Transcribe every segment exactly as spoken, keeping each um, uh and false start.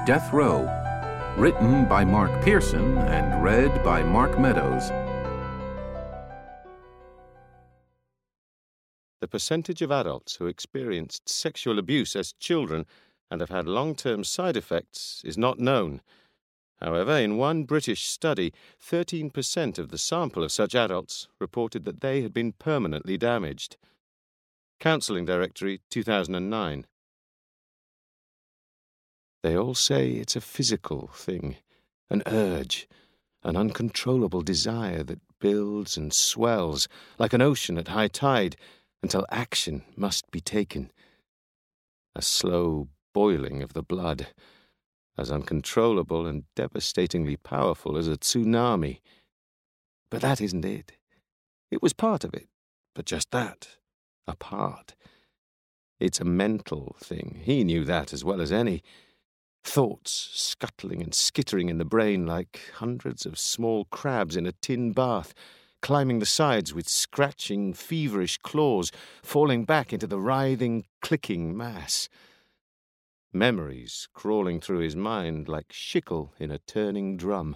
Death Row, written by Mark Pearson and read by Mark Meadows. The percentage of adults who experienced sexual abuse as children and have had long-term side effects is not known. However, in one British study, thirteen percent of the sample of such adults reported that they had been permanently damaged. Counselling Directory, two thousand nine. They all say it's a physical thing, an urge, an uncontrollable desire that builds and swells like an ocean at high tide until action must be taken. A slow boiling of the blood, as uncontrollable and devastatingly powerful as a tsunami. But that isn't it. It was part of it, but just that, a part. It's a mental thing. He knew that as well as any. Thoughts scuttling and skittering in the brain like hundreds of small crabs in a tin bath, climbing the sides with scratching, feverish claws, falling back into the writhing, clicking mass. Memories crawling through his mind like shickle in a turning drum.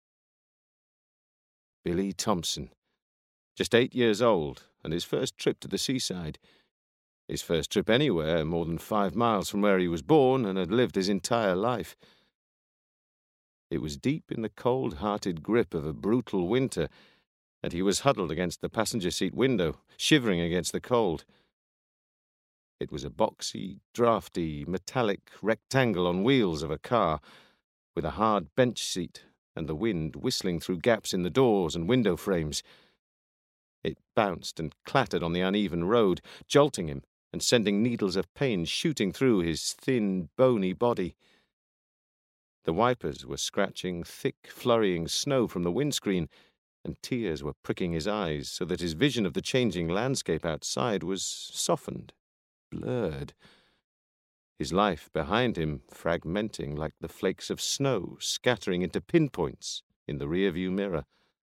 Billy Thompson, just eight years old, and his first trip to the seaside. His first trip anywhere more than five miles from where he was born and had lived his entire life. It was deep in the cold-hearted grip of a brutal winter, and he was huddled against the passenger seat window, shivering against the cold. It was a boxy, draughty, metallic rectangle on wheels of a car, with a hard bench seat and the wind whistling through gaps in the doors and window frames. It bounced and clattered on the uneven road, jolting him and sending needles of pain shooting through his thin, bony body. The wipers were scratching thick, flurrying snow from the windscreen, and tears were pricking his eyes so that his vision of the changing landscape outside was softened, blurred. His life behind him fragmenting like the flakes of snow scattering into pinpoints in the rearview mirror.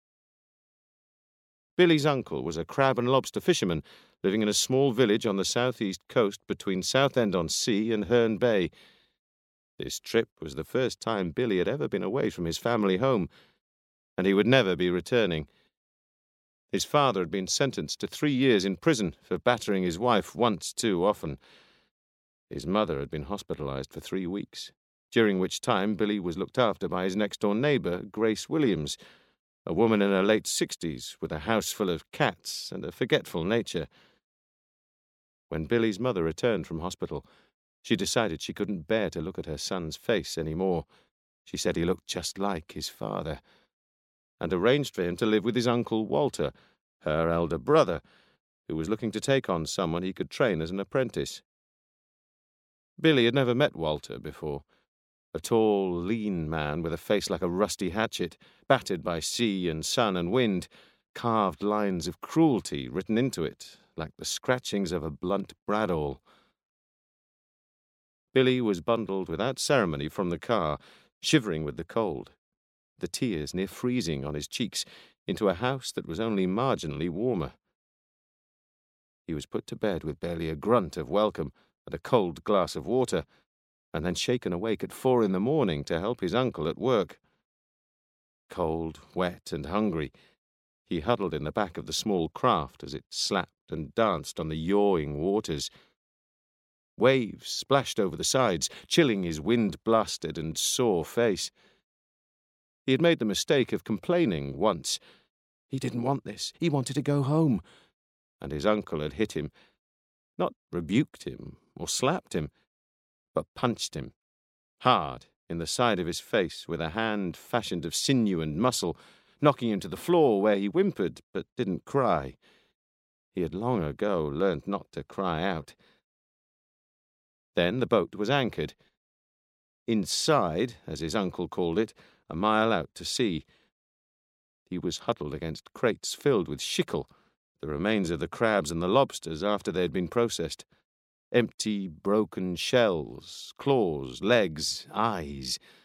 Billy's uncle was a crab and lobster fisherman living in a small village on the southeast coast between Southend-on-Sea and Herne Bay. This trip was the first time Billy had ever been away from his family home, and he would never be returning. His father had been sentenced to three years in prison for battering his wife once too often. His mother had been hospitalized for three weeks, during which time Billy was looked after by his next-door neighbor, Grace Williams, a woman in her late sixties with a house full of cats and a forgetful nature. When Billy's mother returned from hospital, she decided she couldn't bear to look at her son's face any more. She said he looked just like his father, and arranged for him to live with his uncle Walter, her elder brother, who was looking to take on someone he could train as an apprentice. Billy had never met Walter before. A tall, lean man with a face like a rusty hatchet, battered by sea and sun and wind, carved lines of cruelty written into it, like the scratchings of a blunt bradawl. Billy was bundled without ceremony from the car, shivering with the cold, the tears near freezing on his cheeks, into a house that was only marginally warmer. He was put to bed with barely a grunt of welcome and a cold glass of water, and then shaken awake at four in the morning to help his uncle at work. Cold, wet, and hungry, he huddled in the back of the small craft as it slapped and danced on the yawing waters. Waves splashed over the sides, chilling his wind-blasted and sore face. He had made the mistake of complaining once. He didn't want this. He wanted to go home. And his uncle had hit him, not rebuked him or slapped him, but punched him, hard, in the side of his face with a hand fashioned of sinew and muscle, knocking him to the floor where he whimpered but didn't cry. He had long ago learnt not to cry out. Then the boat was anchored. Inside, as his uncle called it, a mile out to sea. He was huddled against crates filled with shickle, the remains of the crabs and the lobsters after they had been processed. Empty, broken shells, claws, legs, eyes.